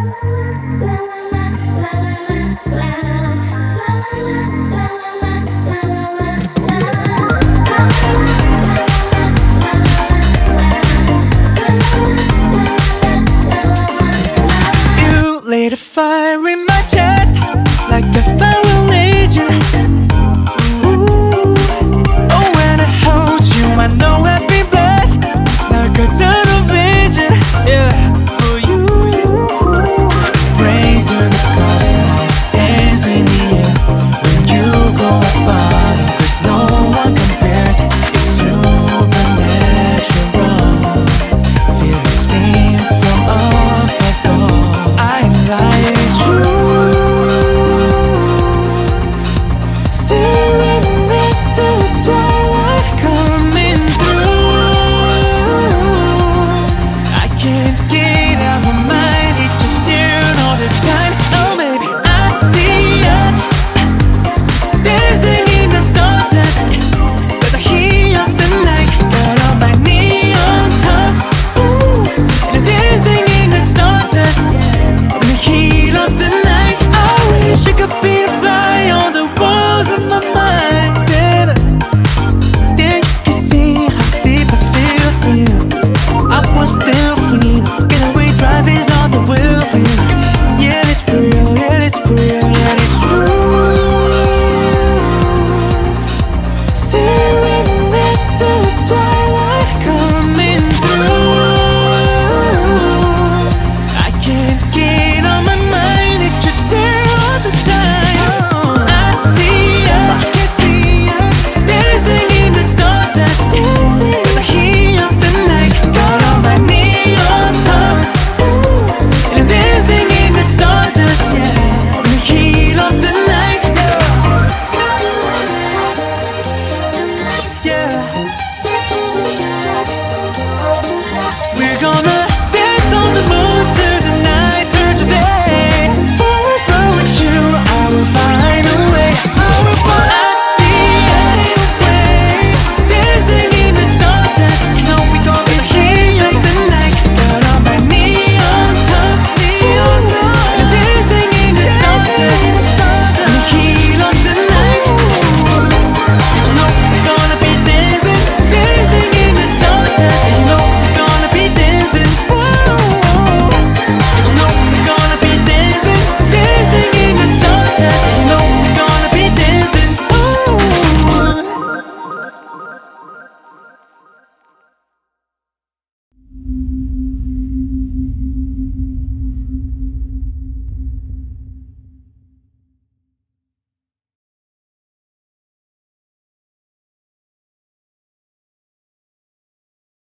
You lit a fire in my chest like a fire religion. Ooh. Oh, when I hold you, I know I've been blessed like a tunnel vision. Yeah, for you. Pray to the cosmos, dance in the air when you go far. 'Cause no one compares. It's supernatural. Feel the same from up above. I lie, it's true. Staring into the twilight coming through. I can't get out of my mind, it's just staring all the time. Oh baby, I see us dancing in the stardust. Got the heat of the night, got all my neon tops. Ooh, and dancing in the stardust. Got the heat of the night. I wish I could be the fly on the walls of my mind. Then you can see how deep I feel for you. I was still free, getaway driving's on the wheel for you. Yeah, it's real, yeah, it's real, yeah, it's true. Staring into the twilight coming through. I can't get on my mind, it's just there all the time. I see us, dancing in the stardust. Got the heat of the night, got all my neon tops. And I'm dancing in the stardust, yeah. The heat of the night, yeah. We're gonna